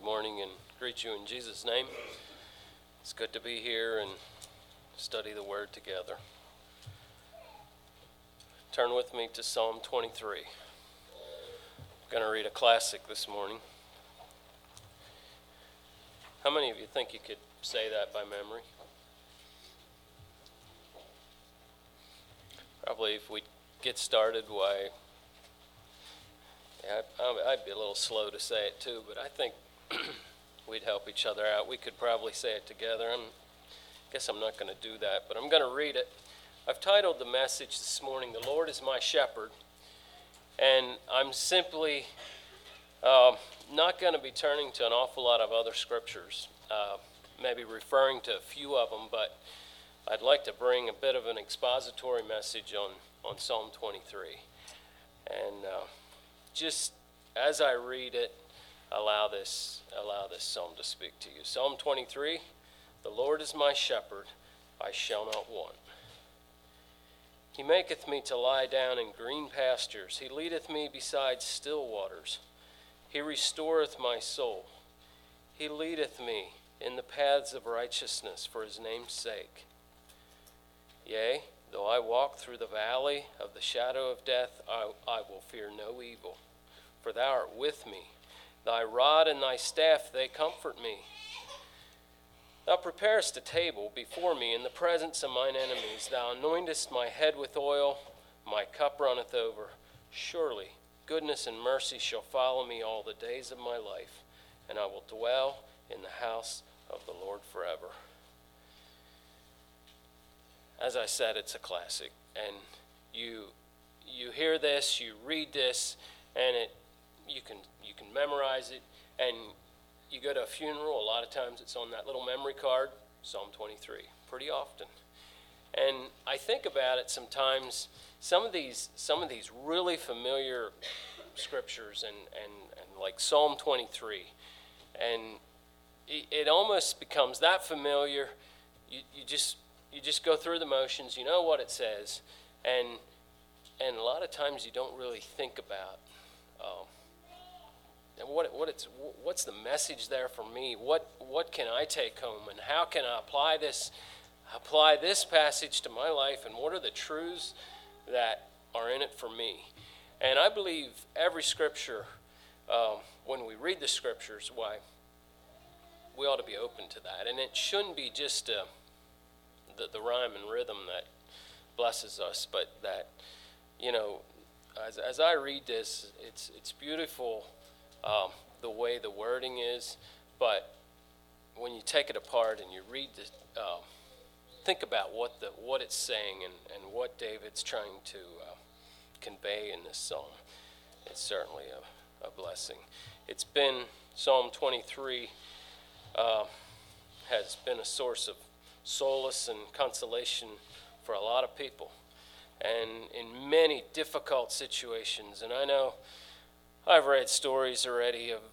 morning and greet you in Jesus' name. It's good to be here and study the Word together. Turn with me to Psalm 23. I'm going to read a classic this morning. How many of you think you could say that by memory? Probably if we get started, why... Yeah, I'd be a little slow to say it too, but I think we'd help each other out. We could probably say it together. I guess I'm not going to do that, but I'm going to read it. I've titled the message this morning, "The Lord is My Shepherd," and I'm simply not going to be turning to an awful lot of other scriptures, maybe referring to a few of them, but I'd like to bring a bit of an expository message on Psalm 23. And just as I read it, allow this psalm to speak to you. Psalm 23, "The Lord is my shepherd, I shall not want. He maketh me to lie down in green pastures. He leadeth me beside still waters. He restoreth my soul. He leadeth me in the paths of righteousness for his name's sake. Yea, though I walk through the valley of the shadow of death, I will fear no evil. For thou art with me. Thy rod and thy staff, they comfort me. Thou preparest a table before me in the presence of mine enemies. Thou anointest my head with oil. My cup runneth over. Surely goodness and mercy shall follow me all the days of my life, and I will dwell in the house of the Lord forever." As I said, it's a classic, and you hear this, you read this, and you can memorize it, and you go to a funeral, a lot of times it's on that little memory card, Psalm 23, pretty often. And I think about it sometimes, some of these really familiar scriptures and like Psalm 23, and it almost becomes that familiar. You just go through the motions, you know what it says, and a lot of times you don't really think about and what's the message there for me? What can I take home, and how can I apply this passage to my life, and what are the truths that are in it for me? And I believe every scripture, when we read the scriptures, why we ought to be open to that, and it shouldn't be just the rhyme and rhythm that blesses us, but that, as I read this, it's beautiful the way the wording is, but when you take it apart and you read this, think about what it's saying and what David's trying to convey in this psalm. It's certainly a blessing. It's been, Psalm 23 has been a source of solace and consolation for a lot of people, and in many difficult situations. And I know I've read stories already of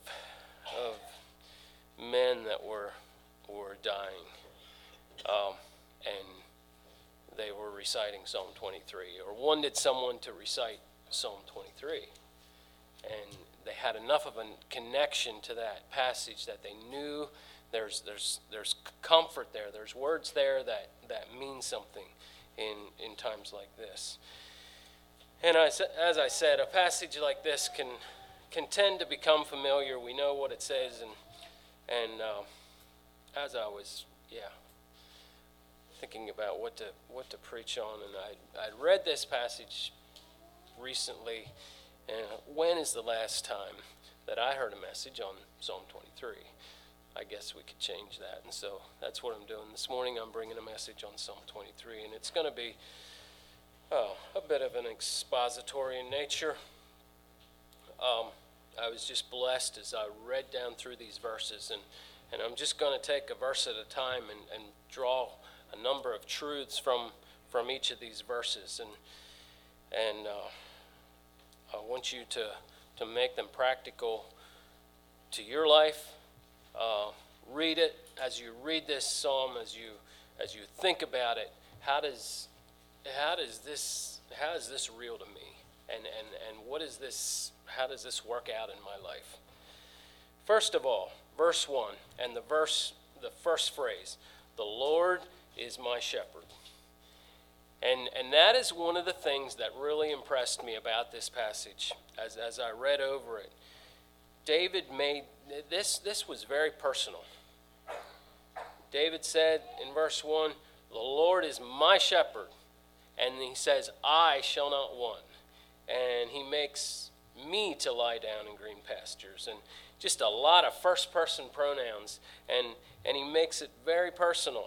men that were dying, and they were reciting Psalm 23, or wanted someone to recite Psalm 23, and they had enough of a connection to that passage that they knew there's comfort there. There's words there that mean something in times like this. And as I said, a passage like this can tend to become familiar. We know what it says, and as I was thinking about what to preach on, and I'd read this passage recently. And when is the last time that I heard a message on Psalm 23? I guess we could change that, and so that's what I'm doing this morning. I'm bringing a message on Psalm 23, and it's going to be a bit of an expository in nature. I was just blessed as I read down through these verses, and I'm just going to take a verse at a time and draw a number of truths from each of these verses, and I want you to make them practical to your life. Read it as you read this psalm, as you think about it. How is this real to me? And what is this? How does this work out in my life? First of all, verse 1 and the first phrase, the Lord is my shepherd. And that is one of the things that really impressed me about this passage as I read over it. David made, this was very personal. David said in verse 1, the Lord is my shepherd. And he says, I shall not want. And he makes me to lie down in green pastures. And just a lot of first-person pronouns. And he makes it very personal.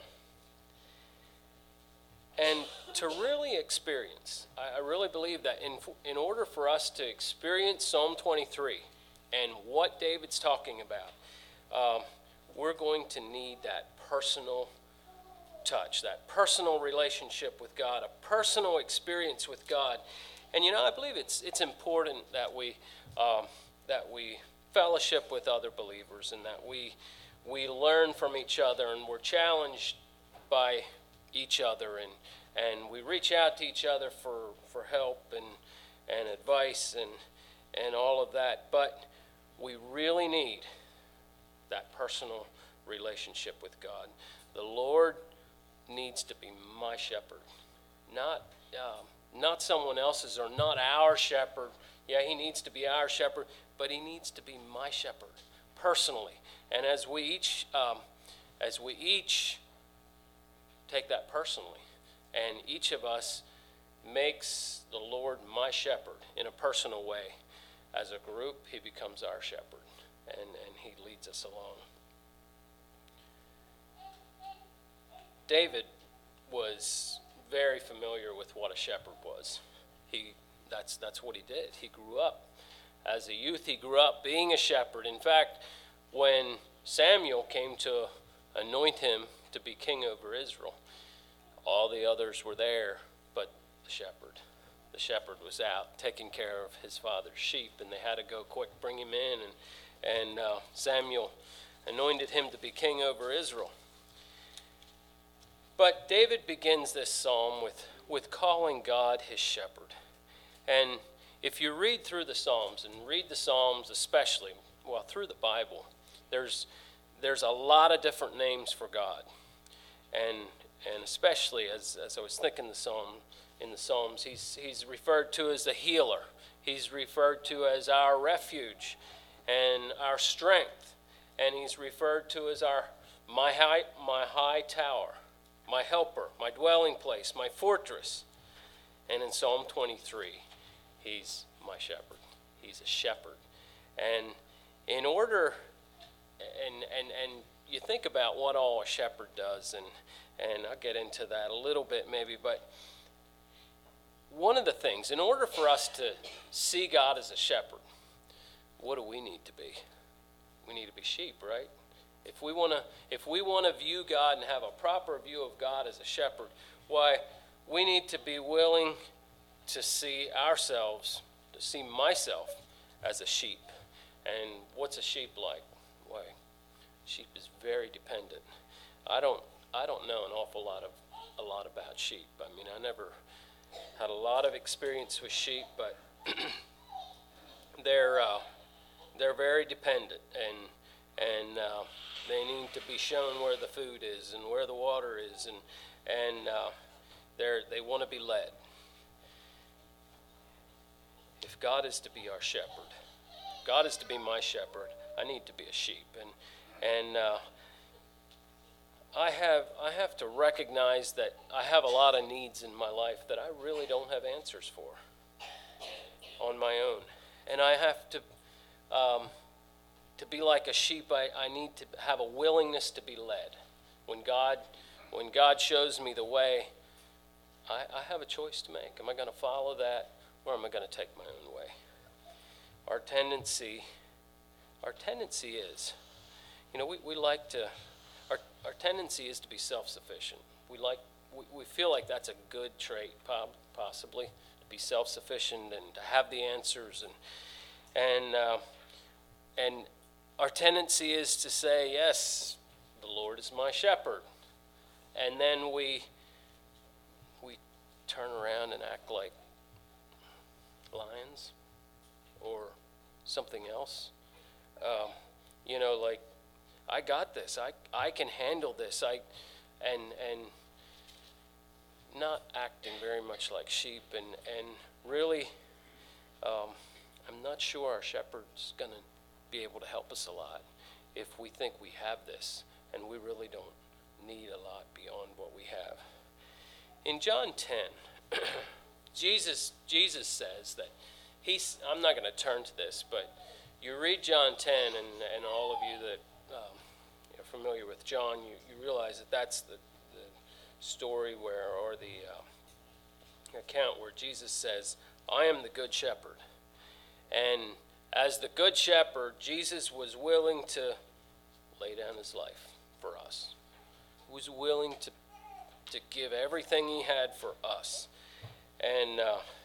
And to really experience, I really believe that in order for us to experience Psalm 23 and what David's talking about, we're going to need that personal touch, that personal relationship with God, a personal experience with God. And I believe it's important that we fellowship with other believers and that we learn from each other and we're challenged by each other and we reach out to each other for help and advice and all of that. But we really need that personal relationship with God. The Lord needs to be my shepherd, not someone else's or not our shepherd. Yeah, he needs to be our shepherd, but he needs to be my shepherd personally. And as we each take that personally, and each of us makes the Lord my shepherd in a personal way, as a group, he becomes our shepherd, and he leads us along. David was very familiar with what a shepherd was. That's what he did. He grew up. As a youth, he grew up being a shepherd. In fact, when Samuel came to anoint him to be king over Israel, all the others were there but the shepherd. The shepherd was out taking care of his father's sheep, and they had to go quick bring him in, and Samuel anointed him to be king over Israel. But David begins this psalm with calling God his shepherd. And if you read through the Psalms, and read the Psalms especially, through the Bible, there's a lot of different names for God. And especially as I was thinking in the Psalms, he's referred to as the healer. He's referred to as our refuge and our strength. And he's referred to as my high tower, my helper, my dwelling place, my fortress. And in Psalm 23, he's my shepherd. He's a shepherd. And in order, and you think about what all a shepherd does, and I'll get into that a little bit maybe, but one of the things, in order for us to see God as a shepherd, what do we need to be? We need to be sheep, right? If we want to view God and have a proper view of God as a shepherd, why, we need to be willing to see ourselves, to see myself as a sheep. And what's a sheep like? Why, sheep is very dependent. I don't know an awful lot about sheep. I mean, I never had a lot of experience with sheep, but they're very dependent, and they need to be shown where the food is and where the water is, and they want to be led. If God is to be our shepherd, God is to be my shepherd, I need to be a sheep, and I have to recognize that I have a lot of needs in my life that I really don't have answers for on my own, and I have to be like a sheep. I need to have a willingness to be led. When God shows me the way, I have a choice to make. Am I going to follow that, or am I going to take my own way? Our tendency is, we like to. Our tendency is to be self-sufficient. We feel like that's a good trait, possibly, to be self-sufficient and to have the answers, and our tendency is to say, yes, the Lord is my shepherd, and then we turn around and act like lions or something else, like I got this. I can handle this. And not acting very much like sheep, and really, I'm not sure our shepherd's going to be able to help us a lot if we think we have this, and we really don't need a lot beyond what we have. In John 10, Jesus says that I'm not going to turn to this, but you read John 10, and all of you that are familiar with John, you realize that that's the story or the account where Jesus says, I am the good shepherd. And as the good shepherd, Jesus was willing to lay down his life for us. He was willing to give everything he had for us. And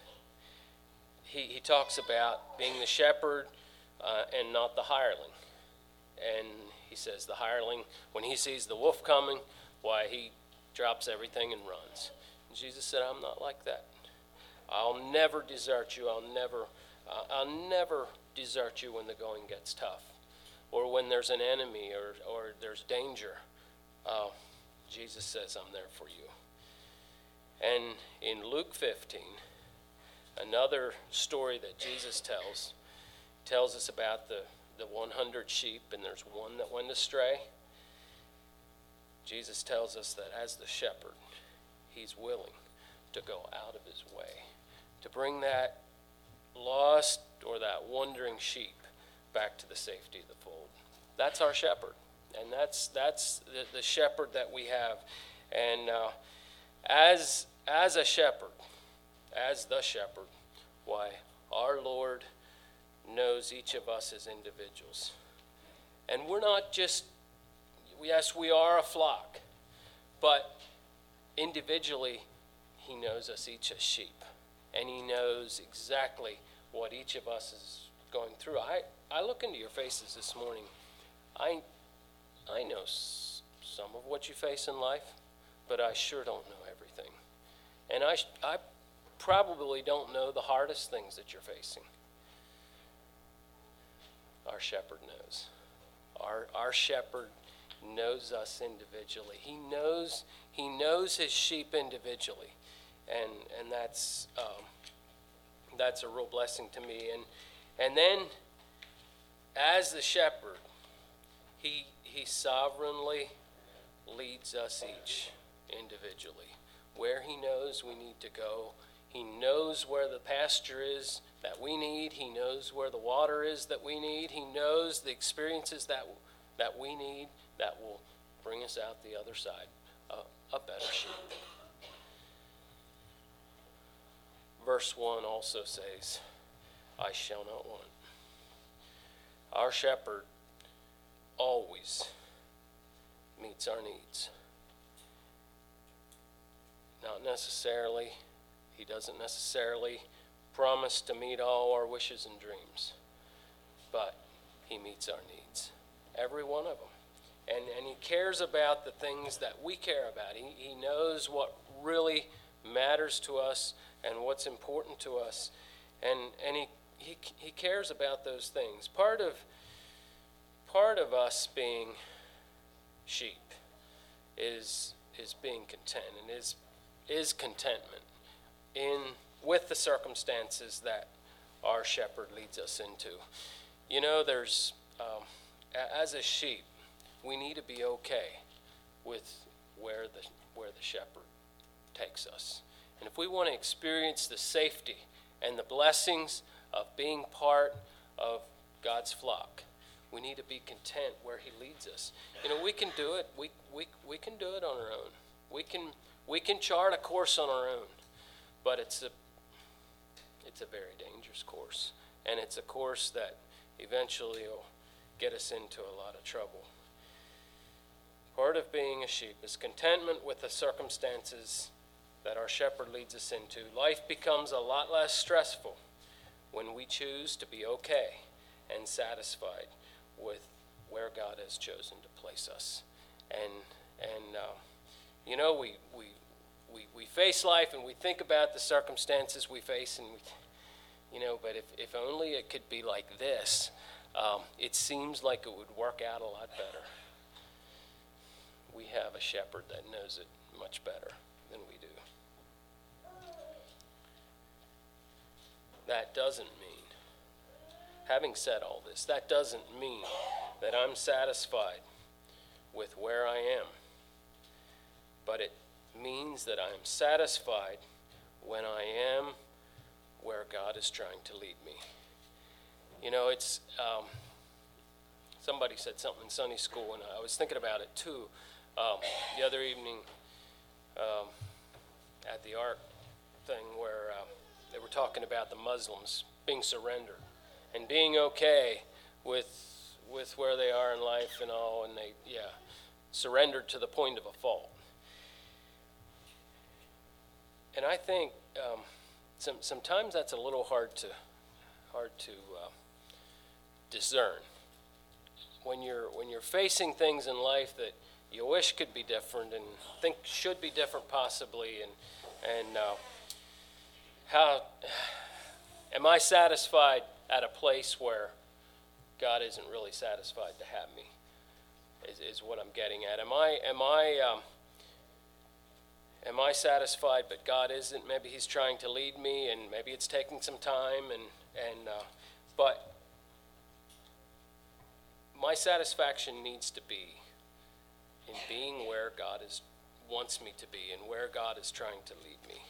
he talks about being the shepherd and not the hireling. And he says the hireling, when he sees the wolf coming, why, he drops everything and runs. And Jesus said, I'm not like that. I'll never desert you. I'll never desert you when the going gets tough, or when there's an enemy, or there's danger. Jesus says, I'm there for you. And in Luke 15, another story that Jesus tells us about the 100 sheep, and there's one that went astray. Jesus tells us that as the shepherd, he's willing to go out of his way to bring that lost or that wandering sheep back to the safety of the fold. That's our shepherd, and that's the shepherd that we have. And as a shepherd, as the shepherd, why, our Lord knows each of us as individuals. And we're not just, yes, we are a flock, but individually, he knows us each as sheep. And he knows exactly what each of us is going through. I look into your faces this morning. I know some of what you face in life, but I sure don't know everything. And I probably don't know the hardest things that you're facing. Our shepherd knows. Our shepherd knows us individually. He knows his sheep individually, and that's a real blessing to me. And then, as the shepherd, he sovereignly leads us each individually where he knows we need to go. He knows where the pasture is that we need. He knows where the water is that we need. He knows the experiences that we need that will bring us out the other side, a better sheep. Verse 1 also says, I shall not want. Our shepherd always meets our needs. Not necessarily, he doesn't necessarily promise to meet all our wishes and dreams, but he meets our needs, every one of them. And he cares about the things that we care about. He knows what really matters to us and what's important to us, and he cares about those things. Part of us being sheep is being content, and is contentment with the circumstances that our shepherd leads us into. You know, there's as a sheep, we need to be okay with where the shepherd takes us. And if we want to experience the safety and the blessings of being part of God's flock, we need to be content where he leads us. You know, we can do it. We can do it on our own. We can chart a course on our own, but it's a very dangerous course, and it's a course that eventually will get us into a lot of trouble. Part of being a sheep is contentment with the circumstances that our shepherd leads us into. Life becomes a lot less stressful when we choose to be okay and satisfied with where God has chosen to place us. And you know, we face life and we think about the circumstances we face, and but if only it could be like this, it seems like it would work out a lot better. we have a shepherd that knows it much better than we do. That doesn't mean, having said all this, that doesn't mean that I'm satisfied with where I am. But it means that I am satisfied when I am where God is trying to lead me. You know, it's, somebody said something in Sunday school, and I was thinking about it too. The other evening at the art thing where they were talking about the Muslims being surrendered and being okay with where they are in life and all, and they, surrendered to the point of a fault. And I think sometimes that's a little hard to discern. When you're facing things in life that you wish could be different and think should be different possibly, and how am I satisfied at a place where God isn't really satisfied to have me? Is what I'm getting at. Am I satisfied, but God isn't? Maybe He's trying to lead me, and maybe it's taking some time, but my satisfaction needs to be in being where God wants me to be and where God is trying to lead me.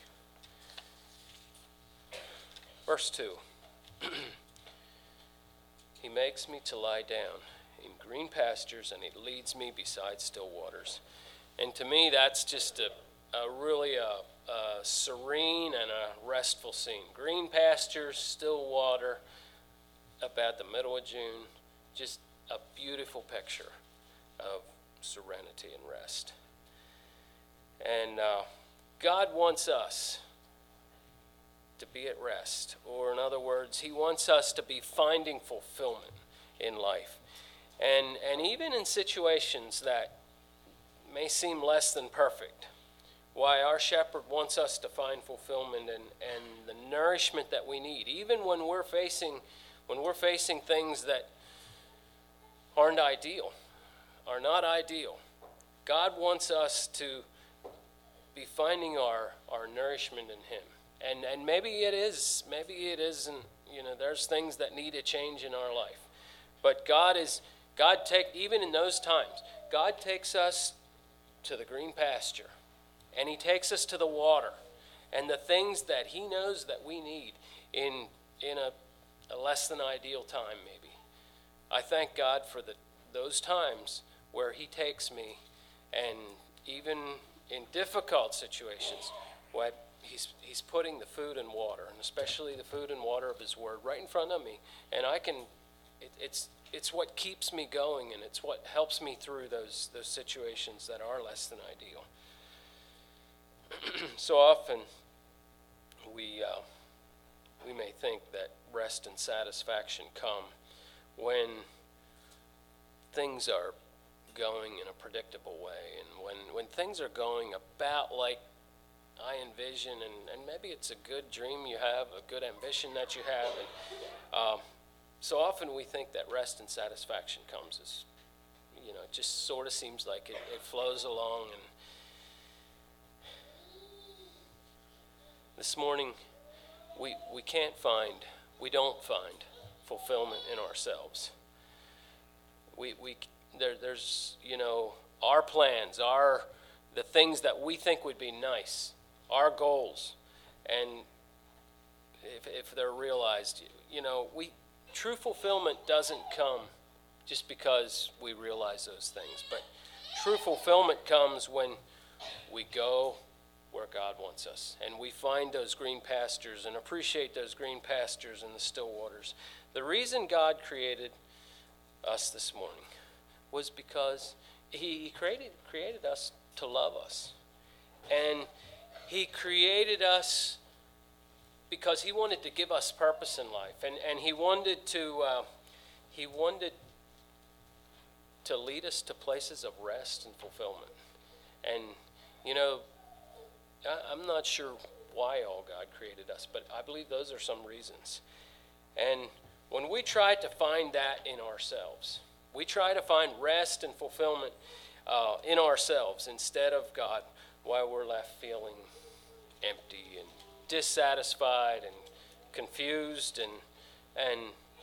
Verse 2. He makes me to lie down in green pastures, and He leads me beside still waters. And to me, that's just a really serene and a restful scene. Green pastures, still water, about the middle of June. Just a beautiful picture of serenity and rest. And God wants us to be at rest, or in other words, He wants us to be finding fulfillment in life. And even in situations that may seem less than perfect, why our shepherd wants us to find fulfillment and the nourishment that we need, even when we're facing things that are not ideal. God wants us to be finding our nourishment in Him. And maybe it isn't, there's things that need a change in our life. But even in those times, God takes us to the green pasture, and He takes us to the water, and the things that He knows that we need in a less than ideal time maybe. I thank God for those times where He takes me, and even in difficult situations, what He's putting the food and water, and especially the food and water of His Word, right in front of me, and it's what keeps me going, and it's what helps me through those situations that are less than ideal. So often we may think that rest and satisfaction come when things are going in a predictable way, and when things are going about like I envision, and maybe it's a good dream you have, a good ambition that you have, and so often we think that rest and satisfaction comes as, it just sort of seems like it flows along. And this morning, we don't find fulfillment in ourselves. There's our plans, the things that we think would be nice, our goals, and if they're realized, true fulfillment doesn't come just because we realize those things, but true fulfillment comes when we go where God wants us, and we find those green pastures and appreciate those green pastures and the still waters. The reason God created us this morning was because He created us to love us, and He created us because He wanted to give us purpose in life, and He wanted to lead us to places of rest and fulfillment. And I'm not sure why all God created us, but I believe those are some reasons. And when we try to find that in ourselves, we try to find rest and fulfillment in ourselves instead of God, why we're left feeling empty and dissatisfied and confused, and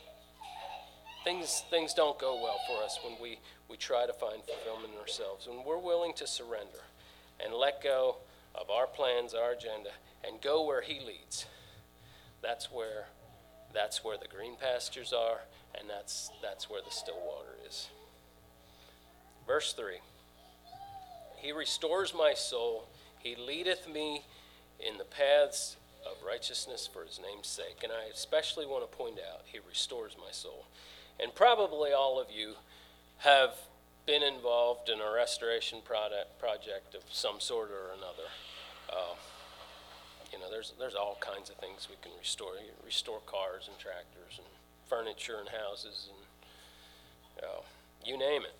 things don't go well for us when we try to find fulfillment in ourselves. When we're willing to surrender and let go of our plans, our agenda, and go where he leads, that's where the green pastures are, and that's where the still water is. Verse 3. He restores my soul. He leadeth me in the paths of righteousness for his name's sake. And I especially want to point out, he restores my soul. And probably all of you have been involved in a restoration project of some sort or another. There's all kinds of things we can restore. You restore cars and tractors and furniture and houses and you name it.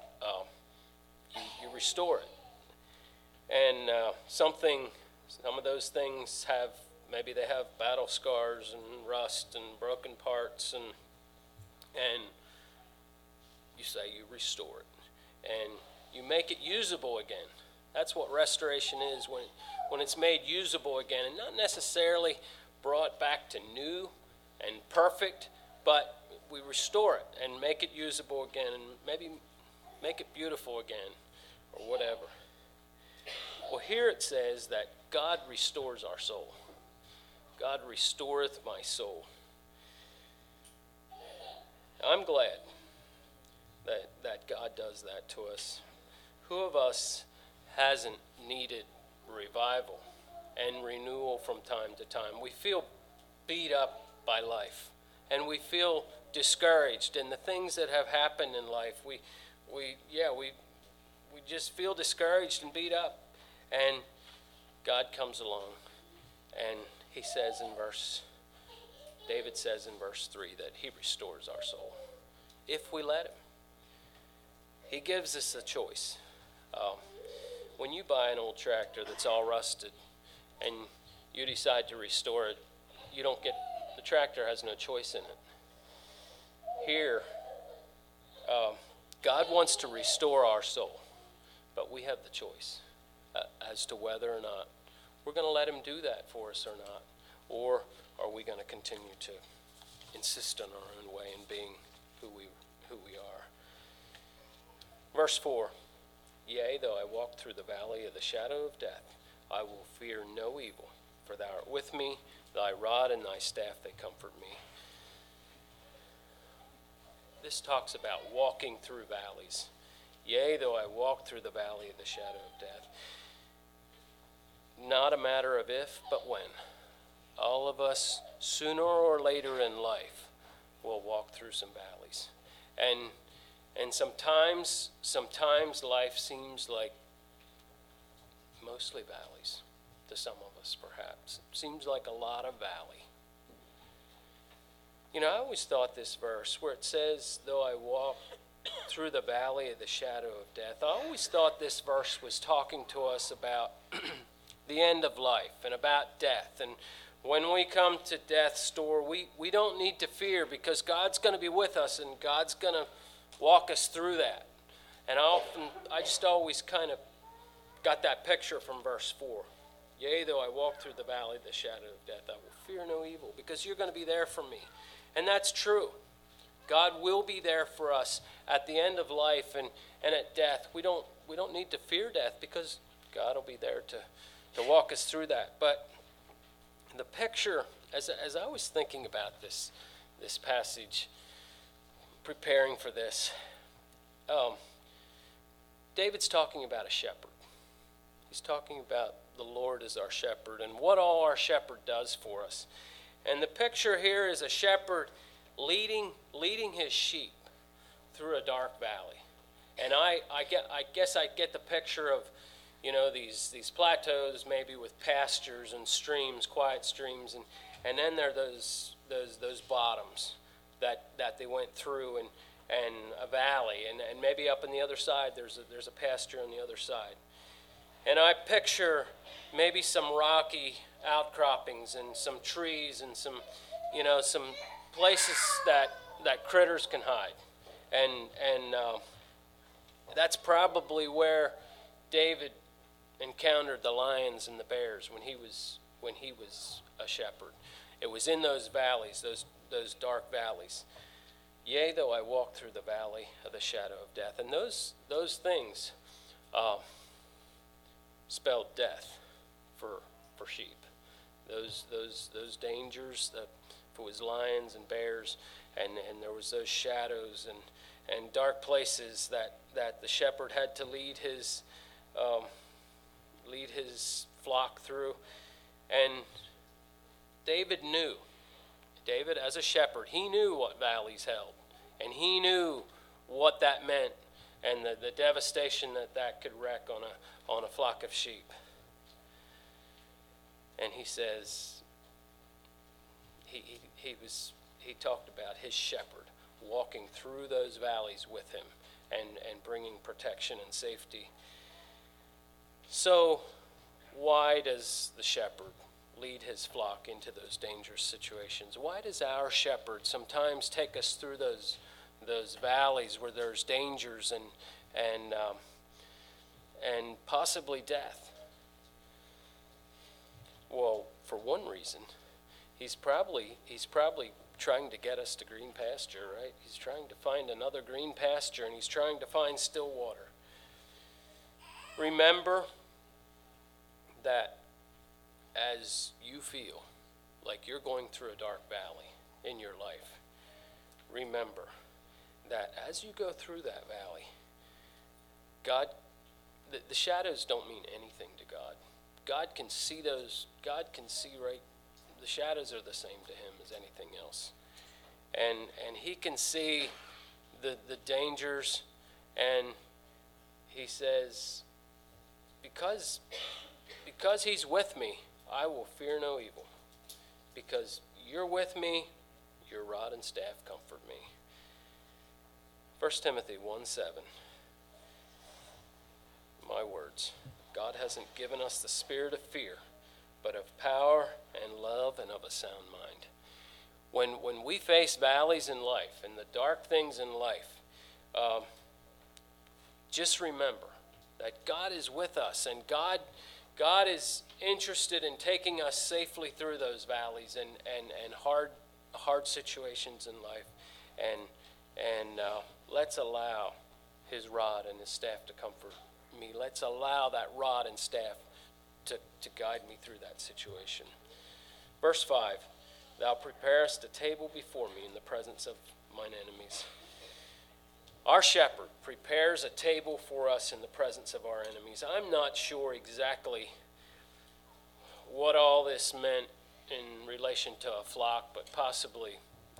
You restore it. And some of those things maybe they have battle scars and rust and broken parts, and you say you restore it. And you make it usable again. That's what restoration is, when it's made usable again, and not necessarily brought back to new and perfect, but we restore it and make it usable again, and maybe make it beautiful again, or whatever. Well, here it says that God restores our soul. God restoreth my soul. I'm glad that God does that to us. Who of us hasn't needed revival and renewal from time to time? We feel beat up by life, and we feel discouraged, and the things that have happened in life, we just feel discouraged and beat up. And God comes along, and David says in verse 3 that he restores our soul if we let him. He gives us a choice. When you buy an old tractor that's all rusted and you decide to restore it, the tractor has no choice in it. Here, God wants to restore our soul, but we have the choice as to whether or not we're going to let him do that for us or not, or are we going to continue to insist on our own way and being who we are. Verse 4, yea, though I walk through the valley of the shadow of death, I will fear no evil, for thou art with me, thy rod and thy staff, they comfort me. This talks about walking through valleys. Yea, though I walk through the valley of the shadow of death. Not a matter of if, but when. All of us, sooner or later in life, will walk through some valleys. And sometimes life seems like mostly valleys to some of us, perhaps. It seems like a lot of valley. I always thought this verse where it says, though I walk through the valley of the shadow of death, I always thought this verse was talking to us about the end of life and about death. And when we come to death's door, we don't need to fear, because God's going to be with us and God's going to walk us through that. And I just always kind of got that picture from verse 4. Yea, though I walk through the valley of the shadow of death, I will fear no evil, because you're going to be there for me. And that's true. God will be there for us at the end of life and at death. We don't need to fear death, because God will be there to walk us through that. But the picture, as I was thinking about this passage, preparing for this, David's talking about a shepherd. He's talking about the Lord as our shepherd and what all our shepherd does for us. And the picture here is a shepherd leading his sheep through a dark valley. And I guess I get the picture of, these plateaus maybe with pastures and streams, quiet streams, and then there are those bottoms that they went through, and a valley, and maybe up on the other side there's a pasture on the other side. And I picture maybe some rocky outcroppings and some trees and some places that critters can hide. And That's probably where David encountered the lions and the bears when he was a shepherd. It was in those valleys, those dark valleys. Yea, though I walk through the valley of the shadow of death. And those things spelled death for sheep. Those dangers, if it was lions and bears, and there was those shadows and dark places that the shepherd had to lead his flock through. And David, as a shepherd, he knew what valleys held, and he knew what that meant, and the devastation that could wreak on a flock of sheep. And he says, he talked about his shepherd walking through those valleys with him and bringing protection and safety. So why does the shepherd lead his flock into those dangerous situations? Why does our shepherd sometimes take us through those valleys where there's dangers and possibly death? Well, for one reason, he's probably trying to get us to green pasture, right? He's trying to find another green pasture, and he's trying to find still water. Remember that as you feel like you're going through a dark valley in your life, remember that as you go through that valley, God, the shadows don't mean anything to God. God can see those. God can see right. The shadows are the same to him as anything else. And he can see the dangers, and he says, because he's with me, I will fear no evil. Because you're with me, your rod and staff comfort me. 1 Timothy 1:7. My words. God hasn't given us the spirit of fear, but of power and love and of a sound mind. When we face valleys in life and the dark things in life, just remember that God is with us, and God is interested in taking us safely through those valleys and hard situations in life. And let's allow his rod and his staff to comfort me. Let's allow that rod and staff to guide me through that situation. Verse 5, thou preparest a table before me in the presence of mine enemies. Our shepherd prepares a table for us in the presence of our enemies. I'm not sure exactly what all this meant in relation to a flock, but possibly,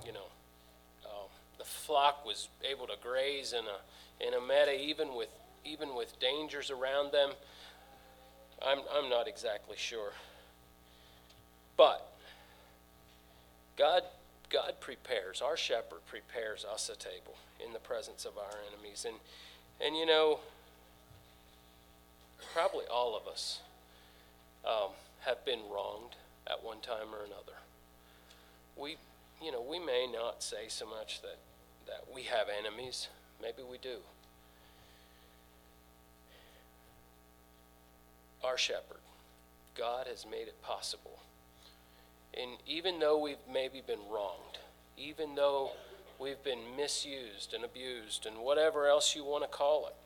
the flock was able to graze in a meadow even with dangers around them. I'm not exactly sure. But God prepares, our shepherd prepares us a table in the presence of our enemies. And probably all of us have been wronged at one time or another. We may not say so much that we have enemies. Maybe we do. Our shepherd, God has made it possible. And even though we've maybe been wronged, even though we've been misused and abused and whatever else you want to call it,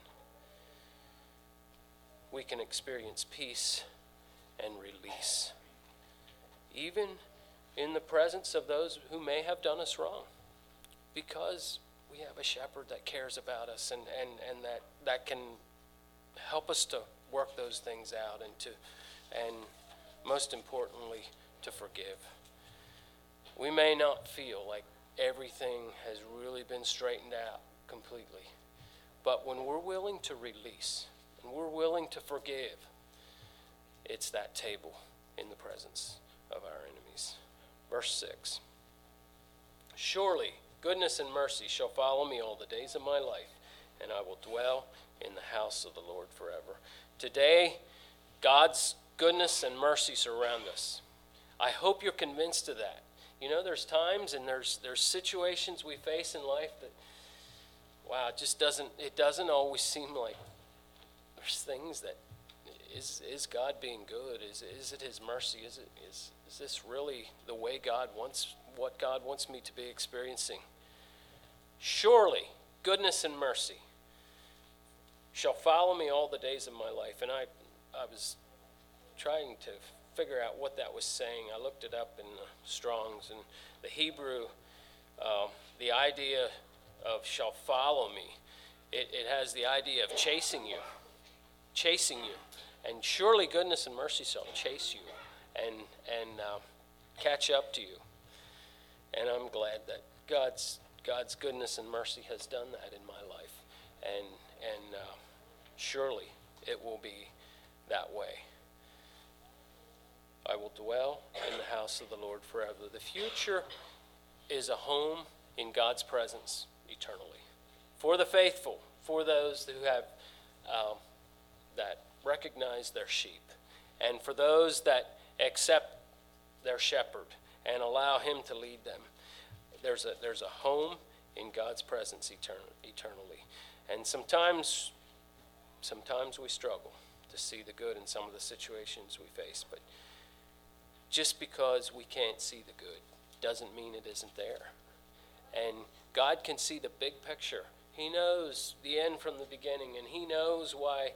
we can experience peace and release, even in the presence of those who may have done us wrong, because we have a shepherd that cares about us and that can help us to work those things out and most importantly, to forgive. We may not feel like everything has really been straightened out completely, but when we're willing to release and we're willing to forgive, it's that table in the presence of our enemies. Verse 6. Surely goodness and mercy shall follow me all the days of my life, and I will dwell in the house of the Lord forever. Today, God's goodness and mercy surround us. I hope you're convinced of that. There's times and there's situations we face in life that wow, it doesn't always seem like there's things that, is God being good? Is it his mercy? Is this really the way what God wants me to be experiencing? Surely goodness and mercy shall follow me all the days of my life. And I was trying to figure out what that was saying. I looked it up in the Strong's, and the Hebrew, the idea of shall follow me, it has the idea of chasing you. And surely goodness and mercy shall chase you and catch up to you. And I'm glad that God's goodness and mercy has done that in my life. And surely it will be that way. I will dwell in the house of the Lord forever. The future is a home in God's presence eternally. For the faithful, for those who have that recognize their sheep, and for those that accept their shepherd and allow him to lead them. There's a home in God's presence eternally. And sometimes we struggle to see the good in some of the situations we face, but just because we can't see the good doesn't mean it isn't there. And God can see the big picture. He knows the end from the beginning, and he knows why,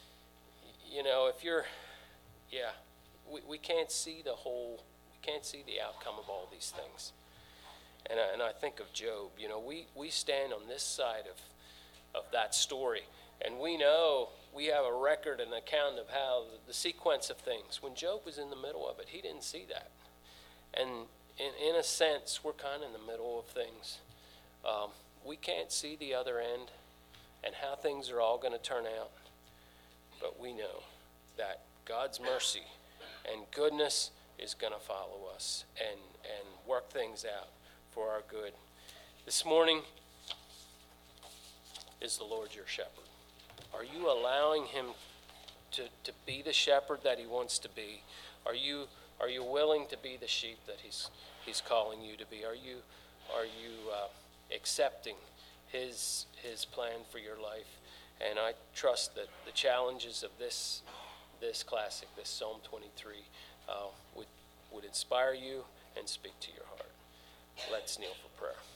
we can't see we can't see the outcome of all these things. And I think of Job. We stand on this side of that story, and we know we have a record and account of how the sequence of things. When Job was in the middle of it, he didn't see that. And in a sense, we're kind of in the middle of things. We can't see the other end and how things are all going to turn out, but we know that God's mercy and goodness is going to follow us and work things out for our good. This morning, is the Lord your shepherd? Are you allowing him to be the shepherd that he wants to be? Are you willing to be the sheep that he's calling you to be? Are you accepting his plan for your life? And I trust that the challenges of this classic, this Psalm 23, would inspire you and speak to your heart. Let's kneel for prayer.